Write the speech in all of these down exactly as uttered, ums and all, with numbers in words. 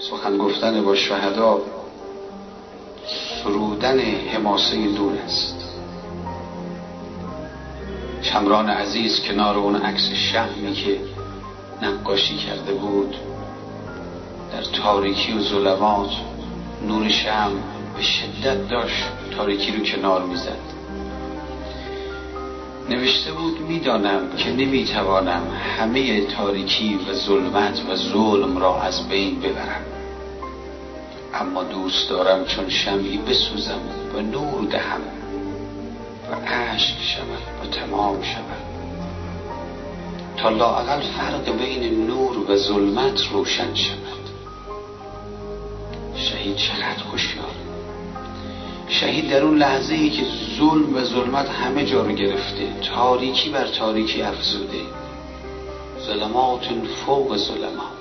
سخن گفتن با شهدا سرودن حماسه نور است. شمران عزیز کنار اون عکس شمعی که نقاشی کرده بود، در تاریکی و ظلمات نور شمع به شدت داشت تاریکی رو کنار میزد. نوشته بود میدانم که نمیتوانم همه تاریکی و ظلمت و ظلم را از بین ببرم، اما دوست دارم چون شمعی بسوزم و نور دهم و اشک شود و تمام شود، تا لااقل فرق بین نور و ظلمت روشن شود. شهید چقدر هوشیار، شهید در اون لحظه ای که ظلم و ظلمت همه جا رو گرفته، تاریکی بر تاریکی افزوده، ظلمات فوق ظلمات،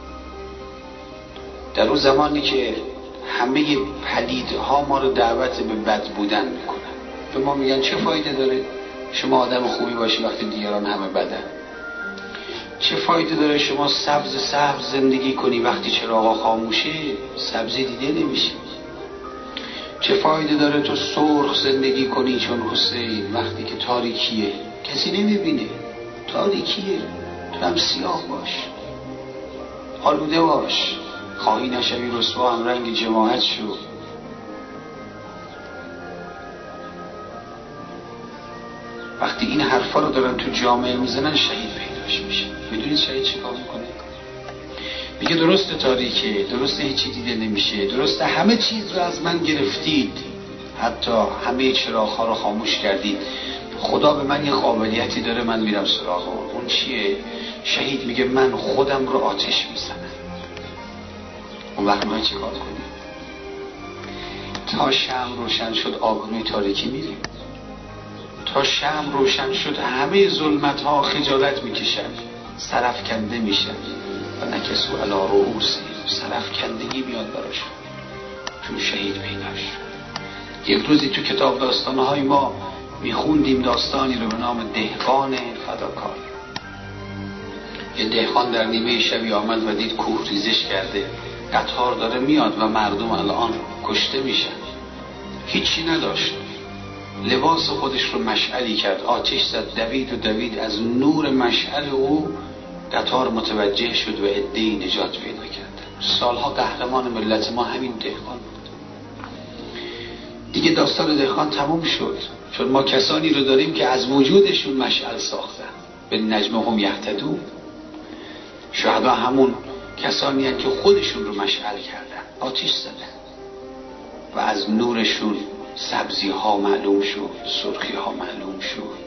در اون زمانی که همه پلیدها ما رو دعوت به بد بودن میکنن، به ما میگن چه فایده داره شما آدم خوبی باشی وقتی دیگران همه بدن؟ چه فایده داره شما سبز سبز زندگی کنی وقتی چراغا خاموشه سبزی دیده نمیشه؟ چه فایده داره تو سرخ زندگی کنی چون حسین وقتی که تاریکیه کسی نمیبینه، تاریکیه، تو هم سیاه باش، آلوده باش، خواهی نشوی رسوا هم رنگ جماعت شو. وقتی این حرفا رو دارن تو جامعه میزنن شهید پیداش میشه. میدونید شهید چه کار میکنه؟ میگه درسته تاریکه، درسته هیچی دیده نمیشه، درسته همه چیز رو از من گرفتید، حتی همه چراغ‌ها رو خاموش کردید، خدا به من یه قابلیتی داره، من میرم سراغ اون. اون چیه؟ شهید میگه من خودم رو آتش میزنم. اون وقت ما چه کار کنیم؟ تا شمع روشن شد آبروی تاریکی میریم، تا شمع روشن شد همه ظلمت ها خجالت میکشن، سرفکنده میشن و نکسو علی رؤوسهم، سرفکندگی میاد براشون چون شهید پیداش. یک روزی تو کتاب داستانهای ما میخوندیم داستانی رو به نام دهقان فداکار. یه دهقان در نیمه شبی آمد و دید کوه ریزش کرده، قطار داره میاد و مردم الان کشته میشن، هیچی نداشت، لباس خودش رو مشعلی کرد، آتش زد، دوید و دوید، از نور مشعل او قطار متوجه شد و عده‌ای نجات پیدا کرد. سالها قهرمان ملت ما همین دهقان بود. دیگه داستان دهقان تموم شد، چون ما کسانی رو داریم که از وجودشون مشعل ساختن، به نجم هم یهتدون. شهدا همون کسانی هستند که خودشون رو مشعل کردن، آتش زدن و از نورشون سبزی ها معلوم شد، سرخی ها معلوم شد.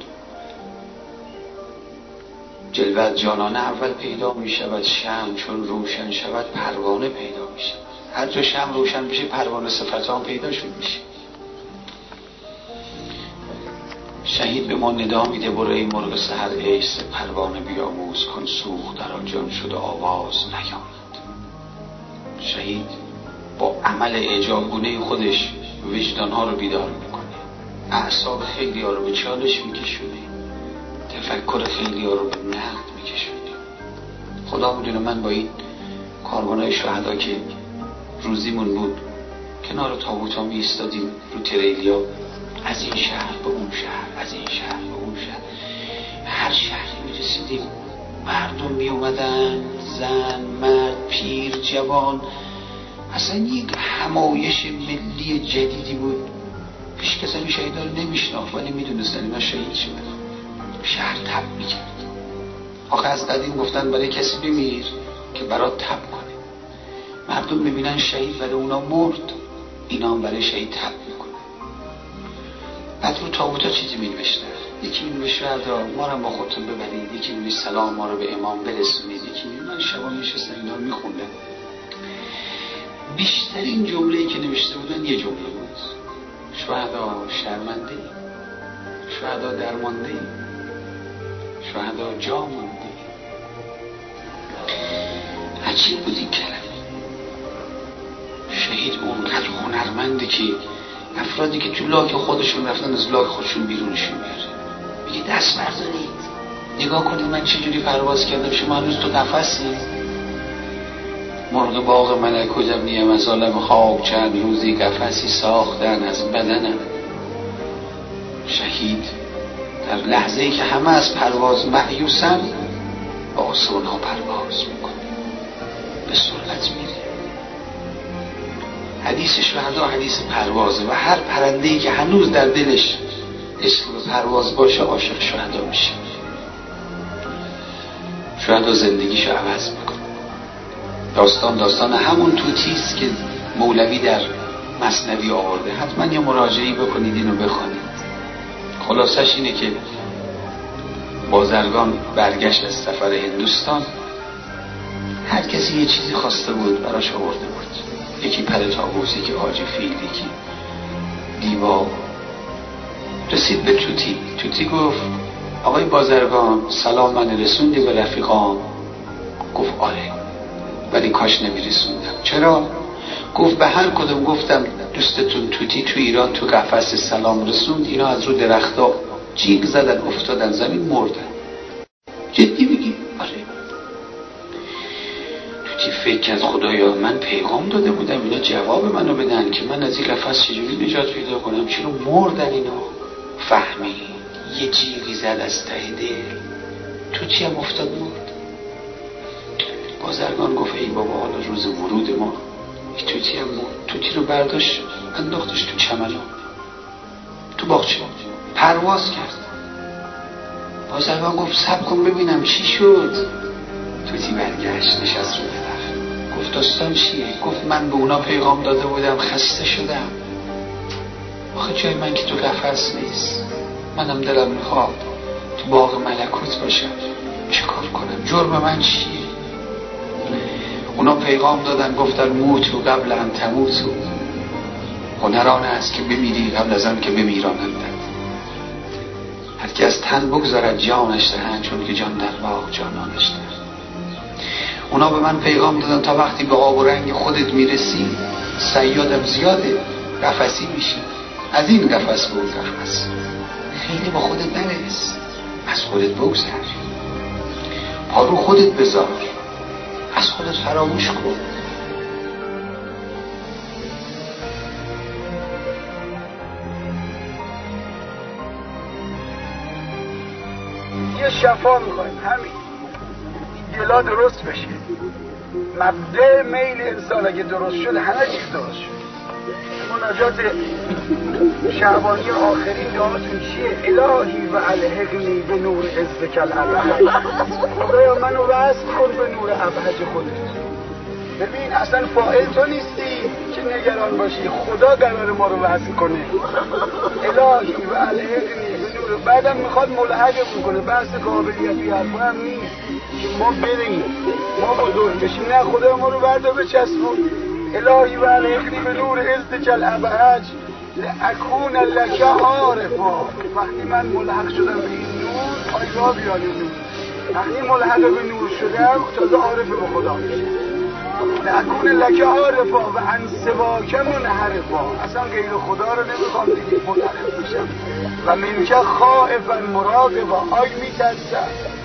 جلوت جانانه اول پیدا می شود، شمع چون روشن شود پروانه پیدا می شود. هر جا شمع روشن بشه پروانه صفتان پیدا شد میشه. شهید به ما ندا میده برو ای مرغ سحر ایست پروانه بیاموز کن سوخت در آن جان شده آواز نیامد. شهید با عمل اعجابگونه خودش وجدانها رو بیدار میکنه، اعصاب خیلی ها رو به چالش میکشونه، تفکر خیلی ها رو به نقد میکشونه. خدا میدونه من با این کاروانای شهدا که روزیمون بود کنار تابوت ها می ایستادیم رو تریلیا، از این شهر به اون شهر، از این شهر به اون شهر، هر شهری می رسیدیم مردم می اومدن، زن، مرد، پیر، جوان، اصلا یک همایش ملی جدیدی بود. هیچ کس این شهیدا رو نمیشناخت ولی میدونستن اینا شهید شدن. شهر تب میکرد. آخه از قدیم گفتن برای کسی بمیر که برات تب کنه. مردم میبینن شهید برای اونا مرد، اینا هم برای شهید تب میکنه. بعد رو تابوتا چیزی مینوشتن، یکی مینوشت شهدا ما رو با خودتون ببرید، یکی مینوشت سلام ما رو به امام برسونید، یکی مینوشت من شبا میشستن اینا رو میخوندن. بیشترین جمله‌ای که نوشته بودن یه جمله بود: شهدا شرمنده ای، شهدا درمانده ای، شهدا جا مونده ای. عجیب بود این کلمه. شهید اونقدر هنرمنده که افرادی که تو لاک خودشون رفتن از لاک خودشون بیرونشون میاره. میگه دست بردارید نگاه کنید من چجوری پرواز کردم، شما هنوز تو قفسی. مرغ باغ ملکوت ابنی مظالم خواب چند روزی قفسی ساختن از بدنم. شهید در لحظه ای که همه از پرواز مایوسن با آسمان‌ها پرواز میکنه، به سرعت میره. حدیث شهدا حدیث پروازه و هر پرنده‌ای که هنوز در دلش عشق به پرواز باشه عاشق شهدا میشه. شهدا زندگیشو عوض میکنه. داستان داستان همون توتیست که مولوی در مثنوی آورده. حتما یه مراجعه‌ای بکنید، اینو بخونید. خلاصش اینه که بازرگان برگشت از سفر هندوستان. هر کسی یه چیزی خواسته بود براش آورده بود. یکی پر طاووس، یکی عاج فیل، یکی دیبا. رسید به توتی. توتی گفت آقای بازرگان سلام من رسوندی به رفیقام؟ گفت آره، ولی کاش نمیرسوندم. چرا؟ گفت به هر کدوم گفتم دوستتون توتی تو ایران تو قفس سلام رسوند، اینا از رو درختا جیغ زدن افتادن زمین مردن. جدی میگی؟ آره. توتی فکر کرد خدایا من پیغام داده بودم اینا جواب منو بدن که من از این قفس چجوری نجات پیدا کنم، چرا مردن اینا؟ فهمی یه جیغی زد از ته دل، توتی هم افتاد مرد. بازرگان گفت ای بابا حالا روز ورود ما. توتی هم مرد. توتی رو برداشت انداختش تو چمنو، تو باغچه پرواز کرد. بازرگان گفت صبر کن ببینم چی شد. توتی برگشت نشست رو درخت. گفت داستان چیه؟ گفت من به اونا پیغام داده بودم خسته شدم، آخه جای من که تو قفس نیست، منم دلم میخواد تو باغ ملکوت باشم، چه کار کنم؟ جرم من چیه؟ اونا پیغام دادن گفتن موتو قبل ان تموتو، هنران است که بمیری قبل از آن که بمیرانند. هر که از تن بگذارد جانش دهند، چون که جان در باغ جانانش دهند. اونا به من پیغام دادن تا وقتی به آب و رنگ خودت میرسی صیادم زیاده، قفسی میشی، از این قفس به اون قفس، خیلی با خودت نرس، از خودت بگذر، پارو خودت بذار، از خودت فراموش کن. یه شفا میخوایم، همین دلا درست بشه. مبدأ میل انسان اگه درست شد همه چیز درست شد. مناجات شعبانی آخرین دعاتون چیه؟ الهی و الحقنی به نور عزک الابهج. خدایا منو وصل کن به نور ابهج خودت. ببین اصلا فاعل تو نیستی که نگران باشی، خدا قرار ما رو وصل کنه. الهی و الحقنی به نور. بعدم میخواد ملحقمون کنه. بحث قابلیتی حرفا هم نیست که ما بریم ما بزرگ بشیم، نه خدا ما رو بردار بچسبون. الهی و الحقنی به نور عزک الابهج لاکون لک عارفا. وقتی من ملحق شدم به این نور، آی را بیان نور، وقتی ملحق به نور شدم تازه عارف به خدا میشه. لاکون لک عارفا و عن سواک منحرفا. اصلا غیر خدا رو نمیخوام دیگه، منحرف بشم. و منک خائفا مراقبا. آی میترسم